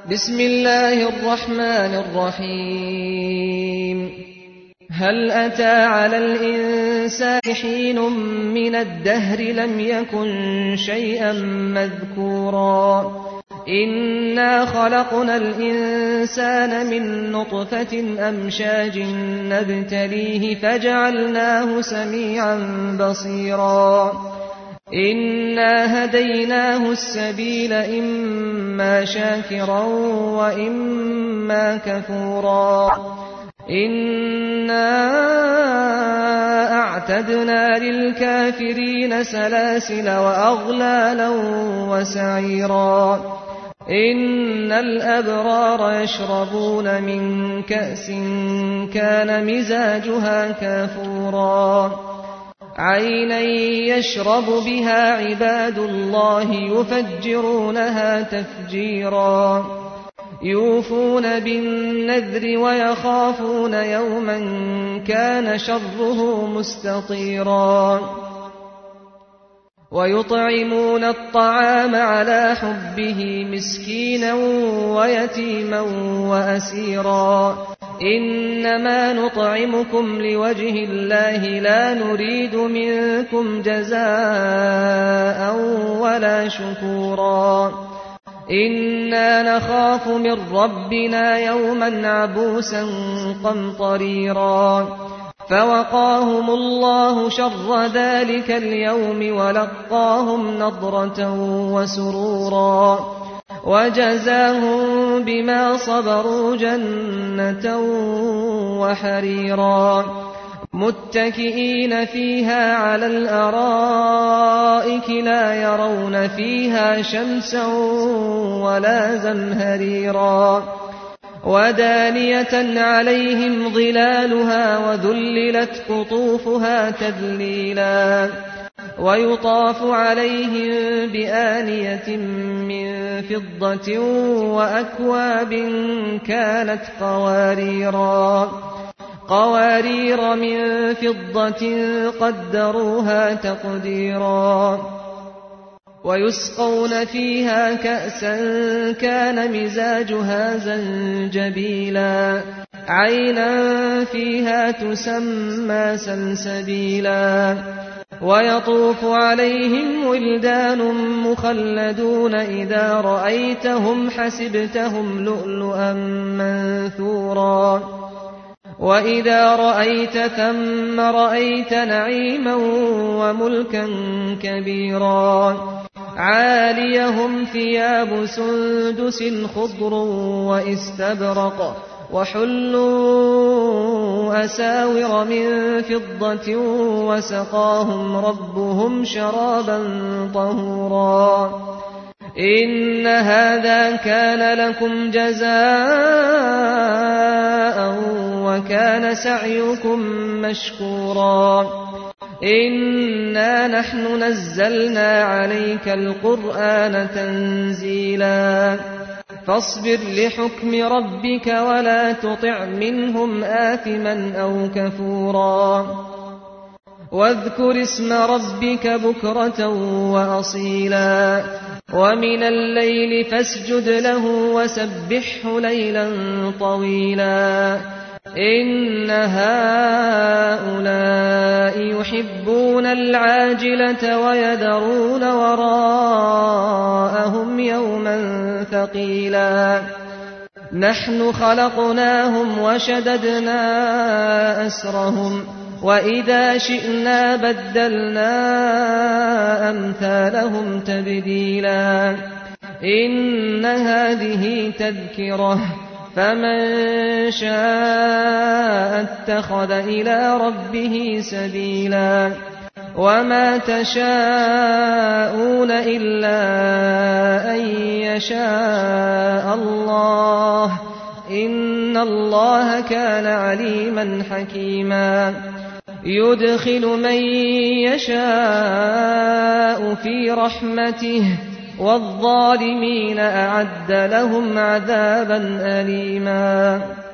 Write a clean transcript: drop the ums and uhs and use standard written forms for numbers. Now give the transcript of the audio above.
بسم الله الرحمن الرحيم هل أتى على الإنسان حين من الدهر لم يكن شيئا مذكورا إنا خلقنا الإنسان من نطفة أمشاج نبتليه فجعلناه سميعا بصيرا إنا هديناه السبيل إما شاكرا وإما كفورا إنا أعتدنا للكافرين سلاسل وأغلالا وسعيرا إن الأبرار يشربون من كأس كان مزاجها كافورا عينا يشرب بها عباد الله يفجرونها تفجيرا يوفون بالنذر ويخافون يوما كان شره مستطيرا ويطعمون الطعام على حبه مسكينا ويتيما وأسيرا إنما نطعمكم لوجه الله لا نريد منكم جزاء ولا شكورا إنا نخاف من ربنا يوما عبوسا قمطريرا فوقاهم الله شر ذلك اليوم ولقاهم نضرة وسرورا وجزاهم بما صبروا جنة وحريرا متكئين فيها على الأرائك لا يرون فيها شمسا ولا زمهريرا ودانية عليهم ظلالها وذللت قطوفها تذليلا ويطاف عليهم بآنية من فضة وأكواب كانت قوارير من فضة قدروها تقديرا ويسقون فيها كأسا كان مزاجها زنجبيلا عينا فيها تسمى سلسبيلا ويطوف عليهم ولدان مخلدون إذا رأيتهم حسبتهم لؤلؤا منثورا وإذا رأيت ثم رأيت نعيما وملكا كبيرا عاليهم ثياب سندس خضر وإستبرق وحلوا أساور من فضة وسقاهم ربهم شرابا طهورا إن هذا كان لكم جزاء وكان سعيكم مشكورا إنا نحن نزلنا عليك القرآن تنزيلا فاصبر لحكم ربك ولا تطع منهم آثما أو كفورا واذكر اسم ربك بكرة وأصيلا ومن الليل فاسجد له وسبحه ليلا طويلا إن هؤلاء يحبون العاجلة ويذرون وراءهم يوما ثقيلا نحن خلقناهم وشددنا أسرهم وإذا شئنا بدلنا أمثالهم تبديلا إن هذه تذكرة فمن شاء اتخذ إلى ربه سبيلا وما تشاءون إلا أن يشاء الله إن الله كان عليما حكيما يدخل من يشاء في رحمته والظالمين أعد لهم عذابا أليما